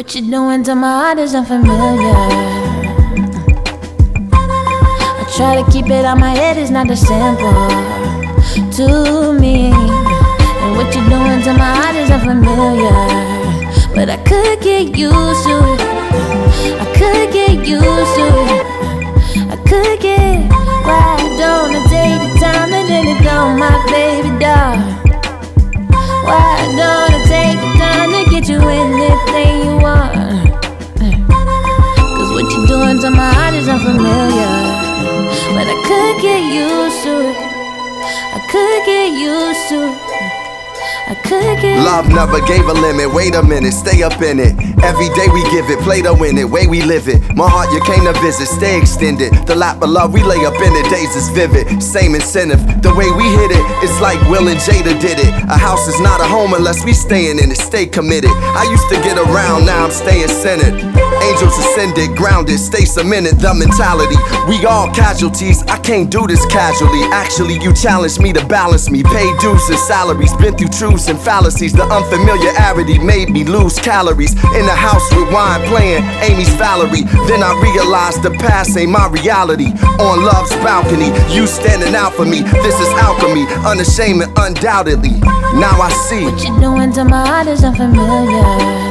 What you're doing to my heart is unfamiliar. I try to keep it out my head, it's not that simple to me. And what you're doing to my heart is unfamiliar, but I could get used to it. I could get used to it. I could get right on a date the time and then it go, my baby doll. Why don't I take the time to get you anything you want? Cause what you're doing to my heart is unfamiliar, but I could get used to it. I could get used to it. I could get. Love never gave a limit, wait a minute, stay up in it. Every day we give it, play to win it, way we live it. My heart you came to visit, stay extended. The lap of love we lay up in it, days is vivid. Same incentive, the way we hit it, it's like Will and Jada did it. A house is not a home unless we staying in it, stay committed. I used to get around, now I'm staying centered. Angels ascended, grounded, stay cemented, the mentality. We all casualties, I can't do this casually. Actually, you challenged me to balance me. Pay dues and salaries, been through truths and fallacies. The unfamiliarity made me lose calories. In the house with wine playing Amy's Valerie. Then I realized the past ain't my reality. On love's balcony, you standing out for me. This is alchemy, unashamed and undoubtedly. Now I see what you're doing to my heart is unfamiliar.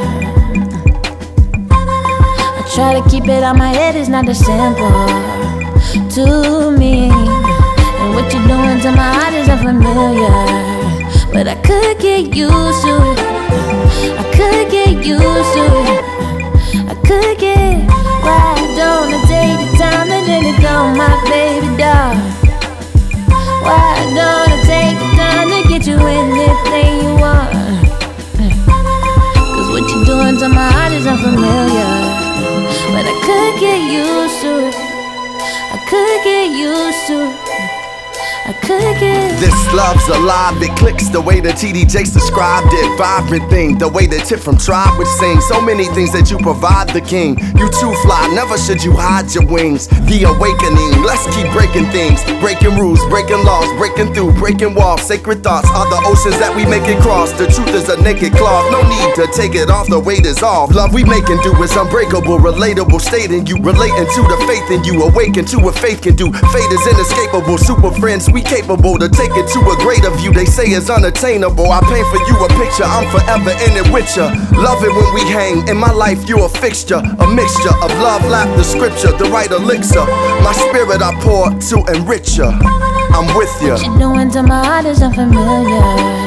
Try to keep it out my head, it's not that simple to me. And what you're doing to my heart is unfamiliar, but I could get used to it. I could get used to it. I could get right on a date the time and then it go, my baby doll. Why don't I take the time to get you anything you want? Cause what you're doing to my heart is unfamiliar, but I could get used to it. I could get used to it. I could get. This love's alive, it clicks the way that TD Jakes described it. Vibrant thing, the way that Tip from Tribe would sing. So many things that you provide the king. You too fly, never should you hide your wings. The awakening, let's keep breaking things. Breaking rules, breaking laws, breaking through, breaking walls. Sacred thoughts are the oceans that we make it cross. The truth is a naked cloth, no need to take it off, the weight is off. Love we make and do is unbreakable, relatable, stating you. Relating to the faith in you, awaken to what faith can do. Fate is inescapable, super friends we capable to take it to a greater view. They say it's unattainable. I paint for you a picture, I'm forever in it with ya. Love it when we hang, in my life you a fixture. A mixture of love, laughter, scripture, the right elixir. My spirit I pour to enrich ya. I'm with ya. What you're doing to my heart is unfamiliar.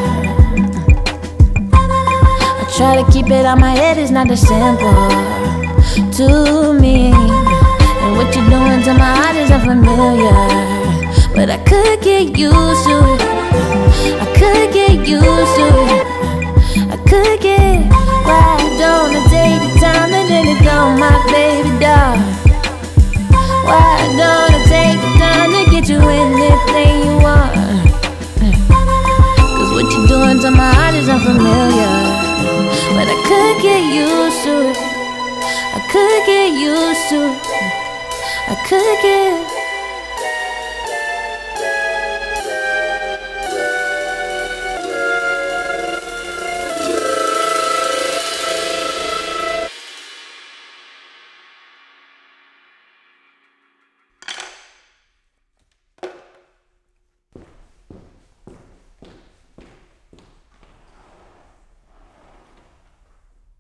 I try to keep it out my head, it's not that simple to me. And what you're doing to my heart is unfamiliar, but I could get used to it. I could get used to it. I could get right on a date the time and then it go, my baby doll. Why don't I take the time to get you anything you want? Cause what you're doing to my heart is unfamiliar, but I could get used to it. I could get used to it. I could get